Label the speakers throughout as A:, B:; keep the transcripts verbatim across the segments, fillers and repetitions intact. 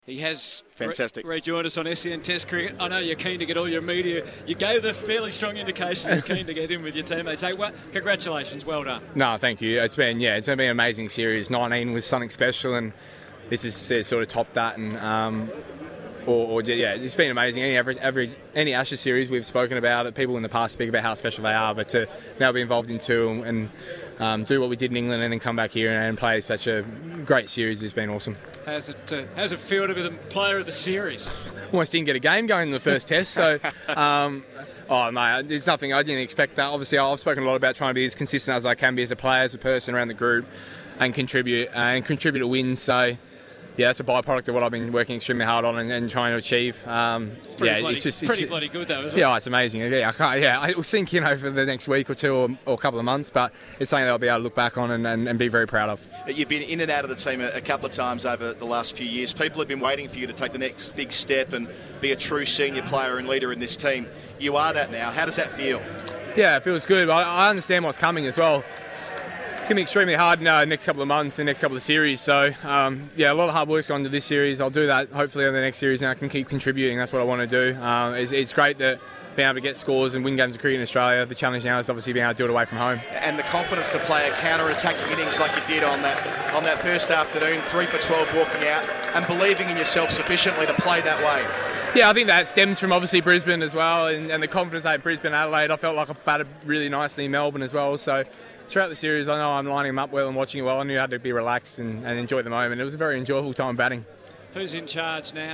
A: He has
B: Fantastic.
A: Re- rejoined us on S E N Test Cricket. I know you're keen to get all your media. You gave the fairly strong indication you're keen to get in with your teammates. Hey, well, congratulations, well done.
C: No, thank you. It's been yeah, it's been an amazing series. nineteen was something special, and this is uh, sort of topped that. And um, or, or yeah, it's been amazing. Any every, every any Ashes series we've spoken about it. People in the past speak about how special they are, but to now be involved in two and, and um, do what we did in England and then come back here and, and play such a great series has been awesome.
A: How's it, uh, how's it feel to be the player of the series?
C: Almost didn't get a game going in the first test, so um, oh no, there's nothing. I didn't expect that. Obviously, I've spoken a lot about trying to be as consistent as I can be as a player, as a person around the group, and contribute uh, and contribute to wins. So yeah, that's a byproduct of what I've been working extremely hard on and, and trying to achieve. Um,
A: it's pretty,
C: yeah,
A: bloody,
C: it's just,
A: pretty
C: it's,
A: bloody good though, isn't
C: yeah,
A: it?
C: Oh, it's amazing. Yeah, I can't, yeah, it will sink in over the next week or two or, or a couple of months, but it's something that I'll be able to look back on and, and, and be very proud of.
B: You've been in and out of the team a, a couple of times over the last few years. People have been waiting for you to take the next big step and be a true senior player and leader in this team. You are that now. How does that feel?
C: Yeah, it feels good. I, I understand what's coming as well. It's going to be extremely hard in the next couple of months, the next couple of series. So, um, yeah, a lot of hard work's gone into this series. I'll do that hopefully in the next series, and I can keep contributing. That's what I want to do. Um, it's, it's great that being able to get scores and win games of cricket in Australia. The challenge now is obviously being able to do it away from home.
B: And the confidence to play a counter-attacking innings like you did on that on that first afternoon, three for twelve walking out, and believing in yourself sufficiently to play that way.
C: Yeah, I think that stems from obviously Brisbane as well, and, and the confidence I had at Brisbane, Adelaide. I felt like I batted really nicely in Melbourne as well. So throughout the series, I know I'm lining them up well and watching it well. I knew I had to be relaxed and, and enjoy the moment. It was a very enjoyable time batting.
A: Who's in charge now?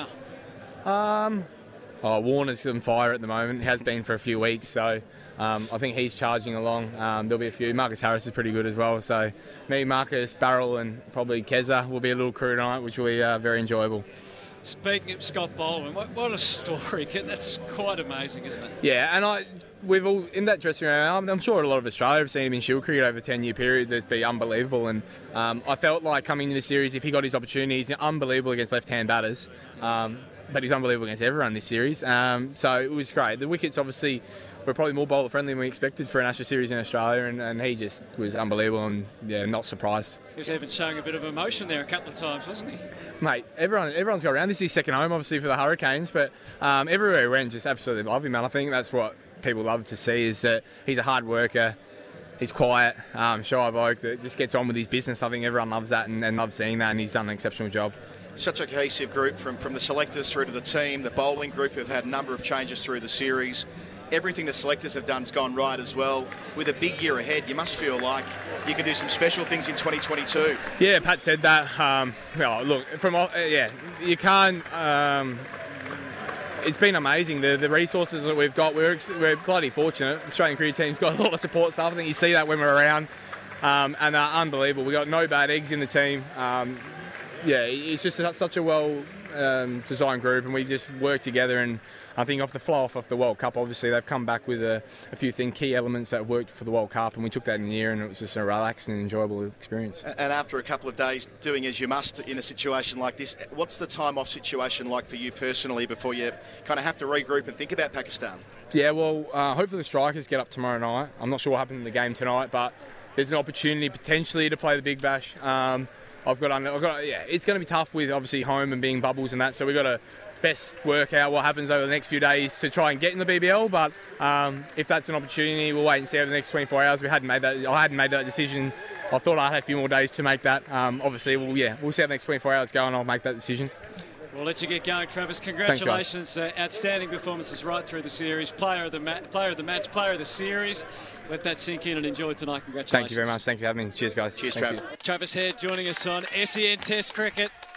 C: Um, oh, Warner's on fire at the moment. He has been for a few weeks, so um, I think he's charging along. Um, there'll be a few. Marcus Harris is pretty good as well. So me, Marcus, Barrel, and probably Keza will be a little crew tonight, which will be uh, very enjoyable.
A: Speaking of Scott Baldwin, what, what a story. That's quite amazing, isn't it?
C: Yeah, and I, we've all, in that dressing room, I'm, I'm sure a lot of Australia have seen him in Shield cricket over a ten-year period. That's been unbelievable, and um, I felt like coming into the series, if he got his opportunities, unbelievable against left-hand batters, um, but he's unbelievable against everyone this series. Um, so it was great. The wickets obviously were probably more bowler-friendly than we expected for an Ashes series in Australia, and, and he just was unbelievable and, yeah, not surprised.
A: He was even showing a bit of emotion there a couple of times, wasn't he?
C: Mate, everyone, everyone's got around. This is his second home, obviously, for the Hurricanes, but um, everywhere he went, just absolutely love him, and I think that's what people love to see, is that he's a hard worker, he's quiet, um, shy bloke that just gets on with his business. I think everyone loves that and, and loves seeing that, and he's done an exceptional job.
B: Such a cohesive group from, from the selectors through to the team. The bowling group have had a number of changes through the series. Everything the selectors have done has gone right as well. With a big year ahead, you must feel like you can do some special things in twenty twenty-two.
C: Yeah, Pat said that. Um, well, look, from uh, yeah, you can't. Um, it's been amazing. The the resources that we've got, we're we're bloody fortunate. The Australian cricket team's got a lot of support staff. I think you see that when we're around, um, and they're unbelievable. We got no bad eggs in the team. Um, yeah, it's just such a well um, designed group, and we just work together. And I think off the flow off of the World Cup, obviously they've come back with a, a few thing, key elements that worked for the World Cup, and we took that in the year, and it was just a relaxed and enjoyable experience.
B: And after a couple of days doing as you must in a situation like this, what's the time off situation like for you personally before you kind of have to regroup and think about Pakistan?
C: Yeah, well, uh, hopefully the strikers get up tomorrow night. I'm not sure what happened in the game tonight, but there's an opportunity potentially to play the Big Bash. Um, I've got, I've got, yeah, it's going to be tough with obviously home and being bubbles and that, so we've got to best work out what happens over the next few days to try and get in the B B L. But um, if that's an opportunity, we'll wait and see over the next twenty-four hours. We hadn't made that. I hadn't made that decision. I thought I had a few more days to make that. Um, obviously, we'll yeah, we'll see how the next twenty-four hours go, and I'll make that decision.
A: We'll let you get going, Travis. Congratulations! Thanks, uh, outstanding performances right through the series. Player of the ma- player of the match, player of the series. Let that sink in and enjoy tonight. Congratulations.
C: Thank you very much. Thank you for having me. Cheers, guys.
B: Cheers,
C: Thank
B: Trav.
A: Travis Head joining us on S E N Test Cricket.